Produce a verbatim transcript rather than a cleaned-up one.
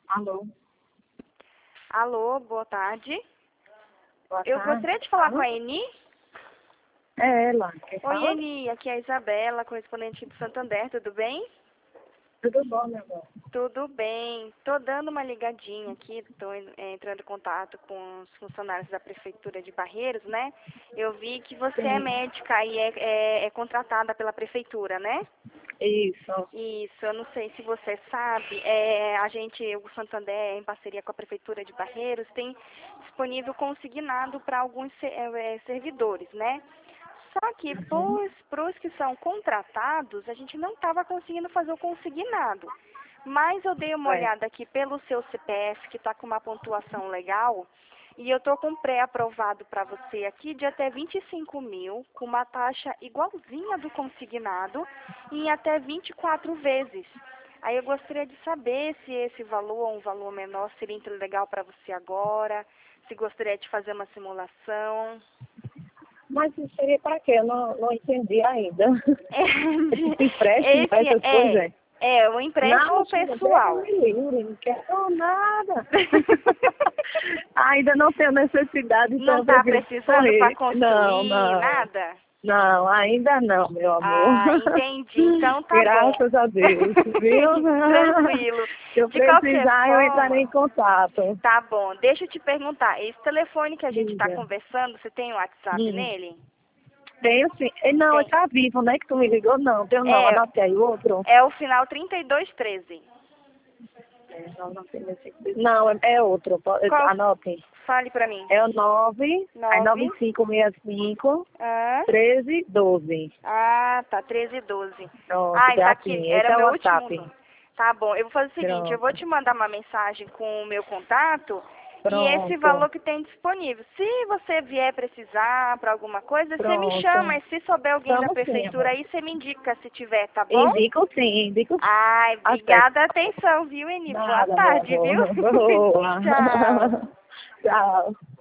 Alô, Alô, boa tarde. boa Eu tarde. gostaria de falar Alô? com a Eni. É ela, quem Oi, fala? Eni, aqui é a Isabela, correspondente do Santander, tudo bem? Tudo bom, meu amor? Tudo bem. Tô dando uma ligadinha aqui, tô en- eh, entrando em contato com os funcionários da Prefeitura de Barreiros, né? Eu vi que você é Sim, médica e é, é- é contratada pela Prefeitura, né? isso. Isso, eu não sei se você sabe, é, a gente, o Santander, em parceria com a Prefeitura de Barreiros, tem disponível consignado para alguns se- é, é, servidores, né? Só que Uhum. para os que são contratados, a gente não estava conseguindo fazer o consignado. Mas eu dei uma É. olhada aqui pelo seu C P F, que está com uma pontuação legal, e eu estou com um pré-aprovado para você aqui de até vinte e cinco mil, com uma taxa igualzinha do consignado, em até vinte e quatro vezes. Aí eu gostaria de saber se esse valor ou um valor menor seria legal para você agora, se gostaria de fazer uma simulação. Mas isso seria para quê? Eu não, não entendi ainda. É É, tipo empréstimo para esse essas é, coisas? é o Não, empréstimo filha, Deus pessoal. me livre, não quero nada. Ainda não tenho necessidade, então Não eu está prefiro precisando para correr. Não, construir não. nada? Não, ainda não, meu amor. Ah, entendi. Então tá bom. Graças a Deus, viu? Tranquilo. Se eu De qualquer precisar, eu entrarei em forma, contato. tá bom. Deixa eu te perguntar, esse telefone que a gente está Diga. conversando, você tem o WhatsApp Hum. nele? Tenho sim. Eh, Não, Tem. tá vivo, né? Que tu me ligou? Não, tenho não. É, Anotei aí o outro. é o final trinta e dois treze. É, não, não, tem nesse- não, é, é outro. po- eh, Qual? Anote. Fale pra mim. É o nove, aí Nove. nove cinco seis cinco, Ah, treze doze. ah, tá, treze e doze. Pronto, Ai, tá aqui, gatinho. Esse era é o meu último. WhatsApp. nu- Tá bom, eu vou fazer o seguinte, eu vou Pronto. te mandar uma mensagem com o meu contato e esse Pronto. valor que tem disponível. Se você vier precisar para alguma coisa, você me chama Pronto. e se souber alguém da Vamos sim, prefeitura amor. aí, você me indica se tiver, tá bom? Indico sim, indico sim. Ai, Até. obrigada, atenção, viu, Eni? Boa Nada, meu tarde, viu? amor. Boa. Tchau. Tchau.